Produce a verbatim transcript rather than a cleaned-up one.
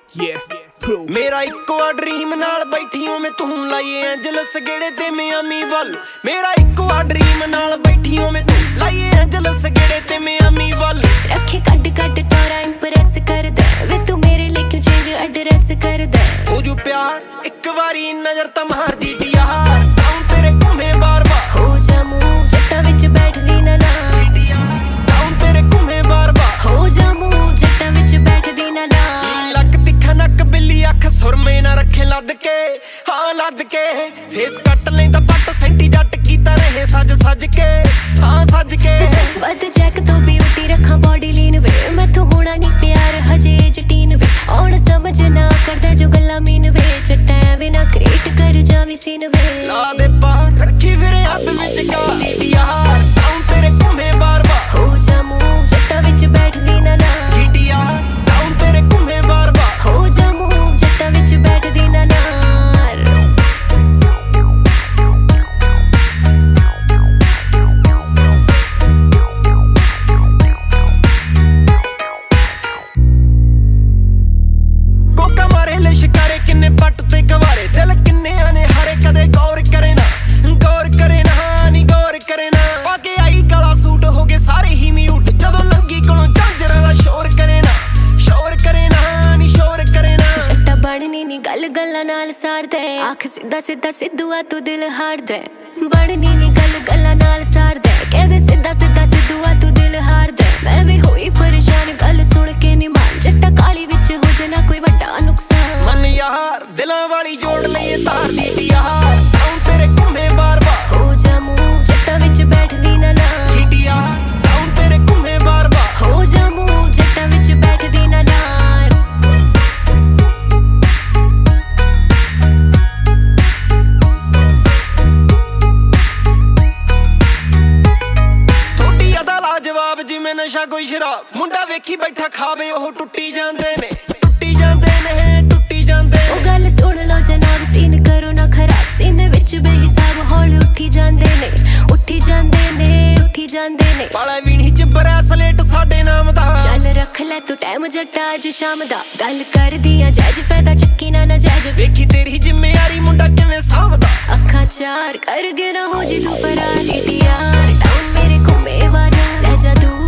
Yeah, proof. ਮੇਰਾ ਇੱਕੋ ਆ ਡ੍ਰੀਮ ਨਾਲ ਬੈਠੀ ਓਵੇਂ ਤੂੰ ਲਾਈਏ ਐਂਜਲਸ ਗੇੜੇ ਤੇ ਮਿਆਮੀ ਵੱਲ। ਮੇਰਾ ਇੱਕੋ ਆ ਡ੍ਰੀਮ ਨਾਲ ਬੈਠੀ ਓਵੇਂ ਤੂੰ ਲਾਈਏ ਐਂਜਲਸ ਗੇੜੇ ਤੇ ਮਿਆਮੀ ਵੱਲ। ਰੱਖੇ ਕੱਢ ਕੱਢ ਟੋਰਾ ਇੰਪ੍ਰੈਸ ਕਰਦਾ ਵੇ ਤੂੰ ਮੇਰੇ ਲਈ ਕਿਉਂ ਚੇਂਜ ਐਡਰੈਸ ਕਰਦਾ। ਹੋ ਜੂ ਪਿਆਰ ਇੱਕ ਵਾਰੀ ਨਜ਼ਰ ਤਾਂ ਮਾਰਦੀ ਡੀਆਰ ਆਉਂ ਤੇਰੇ ਘੁੰਮੇ ਬਾਰ ਬਾਰ। ਹੋ ਜਾ ਮੂਵ ਜੱਟਾਂ ਵਿੱਚ ਬੈਠਦੀ ਨਾ ਨਾ ਆਉਂ ਤੇਰੇ ਘੁੰਮੇ ਬਾਰ ਬਾਰ। ਹੋ ਜਾ ਮੂਵ ਜੱਟਾਂ ਵਿੱਚ ਬੈਠਦੀ ਨਾ ਨਾ ਲੱਕ ਤਿੱਖਾ ਨੱਕ ਬਿੱਲੀ ਅੱਖ ਸੁਰਮੇ ਨਾ ਰੱਖੇ ਲੱਦ ਕੇ ਹਾਂ ਲੱਦ ਕੇ। ਫੇਸ ਕੱਟ ਲੈਂਦਾ ਪੱਟ ਸੈਂਟੀ ਜੱਟ ਕੀਤਾ ਰਹੇ ਸੱਜ ਸੱਜ ਕੇ ਹਾਂ ਸੱਜ ਕੇ। ਵੱਧ ਜੈਕ ਤੋਂ ਬਿਊਟੀ ਰੱਖਾਂ ਬੋਡੀ ਲੀਨ ਵੇ ਮੈਥੋਂ ਹੋਣਾ ਨਹੀਂ ਪਿਆਰ ਹਜੇ ਜਟੀਨ ਵੇ। ਆਉਣ ਸਮਝ ਨਾ ਕਰਦਾ ਜੋ ਗੱਲਾਂ ਮੀਨ ਵੇ ਜੱਟਾਂ ਵੇ ਨਾ ਕ੍ਰੀਏਟ ਕਰ ਜਾਵੀਂ ਸੀਨ ਵੇ। ਲਾ ਦੇ ਪਾਰ ਰੱਖੀ ਫਿਰੇ ਹੱਥ ਵਿੱਚ ਕਾਲੀ ਡੀਆਰ ਆਉਂ ਤੇਰੇ ਘੁੰਮੇ ਬਾਰ ਬਾਰ। ਹੋ ਜਾ ਮੂਵ ਜੱਟਾਂ ਵਿੱਚ ਬੈਠਦੀ ਨਾ ਨਾ ਆਉਂ ਤੇਰੇ ਘੁੰਮੇ ਬਾਰ ਬਾਰ। ਹੋ ਜਾ ਮੂਵ ਜੱਟਾਂ ਵਿੱਚ ਬੈਠਦੀ ਨਾ ਨਾ ਕੋਕਾ ਮਾਰੇ ਲੈ ਸ਼ਿਕਾਰੇ ਕਿੰਨੇ ਪੱਟ ਤੇ ਗਵਾਰੇ ਦਿਲ ਕਿੰਨਿਆਂ ਨੇ ਹਾਰੇ ਕਦੇ ਗੌਰ ਕਰੇ ਨਾ ਗੌਰ ਕਰੇ ਨਾ ਨੀ ਗੌਰ ਕਰੇ ਨਾ। ਪਾ ਕੇ ਆਈ ਕਾਲਾ ਸੂਟ ਹੋ ਗਏ ਸਾਰੇ ਹੀ ਮਿਊਟ ਜਦੋਂ ਲੰਗੀ ਕੋਲੋਂ ਝਾਂਜਰਾਂ ਦਾ ਸ਼ੋਰ ਕਰੇ ਨਾ ਸ਼ੋਰ ਕਰੇ ਨਾ ਨੀ ਸ਼ੋਰ ਕਰੇ ਨਾ। ਜੱਟਾ ਬਣਨੀ ਨੀ ਗੱਲ ਗੱਲਾਂ ਨਾਲ ਸਾੜਦਾ ਆਖ ਸਿੱਧਾ ਸਿੱਧਾ ਸਿੱਧੂਆ ਤੂੰ ਦਿਲ ਹਾਰਦਾ। ਬਣਨੀ ਨੀ ਗੱਲ ਗੱਲਾਂ ਨਾਲ ਸਾੜਦਾ ਕਹਿੰਦੇ ਸਿੱਧਾ ਸਿੱਧਾ ਸਿੱਧੂਆ ਤੂੰ ਦਿਲ ਹਾਰਦਾ। ਮੈਂ ਵੀ ਹੋਈ ਪਰੇਸ਼ਾਨ ਗੱਲ ਸੁਣ ਕੇ ਨੀ ਮਾਨ ਜੱਟਾ ਕਾਲੀ ਵਿੱਚ ਹੋ ਜੇ ਨਾ ਕੋਈ ਵੱਡਾ ਨੁਕਸਾਨ। ਮਨ ਯਾਰ ਦਿਲਾਂ ਵਾਲੀ ਜੋੜ ਲਈਏ ਤਾਰ ਦੀ ਡੀਆਰ ਆਉਂ ਤੇਰੇ ਘੁੰਮੇ ਬਾਰ ਬਾਰ। ਹੋ ਜਾ ਮੂਵ ਜੱਟਾਂ ਵਿੱਚ ਬੈਠਦੀ ਨਾ ਨਾ ਆਉਂ ਤੇਰੇ ਘੁੰਮੇ ਬਾਰ ਬਾਰ। ਹੋ ਜਾ ਮੂਵ ਜੱਟਾਂ ਵਿੱਚ ਬੈਠਦੀ ਨਾ ਨਾ ਜਵਾਬ ਜਿਵੇਂ ਨਸ਼ਾ ਕੋਈ ਸ਼ਰਾਬ ਮੁੰਡਾ ਵੇਖੀ ਬੈਠਾ ਖਾਵੇ ਉਹ ਟੁੱਟੀ ਜਾਂਦੇ ਨੇ ਟੁੱਟੀ ਜਾਂਦੇ ਨੇ ਟੁੱਟੀ ਜਾਂਦੇ ਨੇ। ਉਹ ਗੱਲ ਸੁਣ ਲਓ ਜਨਾਬ ਸੀਨ ਕਰੋ ਨਾ ਖਰਾਬ ਸੀਨੇ ਵਿੱਚ ਬੇਹਿਸਾਬ ਹੌਲ ਉੱਠੀ ਜਾਂਦੇ ਨੇ ਉੱਠੀ ਜਾਂਦੇ ਨੇ ਉੱਠੀ ਜਾਂਦੇ ਨੇ। ਪਾਲਾ ਵੀਣੀ ਚ ਬਰੈਸਲੇਟ ਸਾਡੇ ਨਾਮ ਦਾ ਚੱਲ ਰੱਖ ਲੈ ਤੂੰ ਟਾਈਮ ਜੱਟਾ ਅੱਜ ਸ਼ਾਮ ਦਾ ਗੱਲ ਕਰਦੀ ਆ ਜੱਜ ਫਾਇਦਾ ਚੱਕੀ ਨਾ ਨਾ ਜੱਜ। ਵੇਖੀ ਤੇਰੀ ਜ਼ਿੰਮੇਵਾਰੀ ਮੁੰਡਾ ਕਿਵੇਂ ਸਾਂਭਦਾ ਅੱਖਾਂ ਚਾਰ ਕਰ ਕੇ ਨਾ ਹੋ ਜੀ ਤੂੰ ਫਰਾਰ। ਜੀਟੀਆਰ ਟਾਊਨ ਮੇਰੇ ਘੁੰਮੇ ਵਾਰਾ ਲੈ ਜਾ ਤੂੰ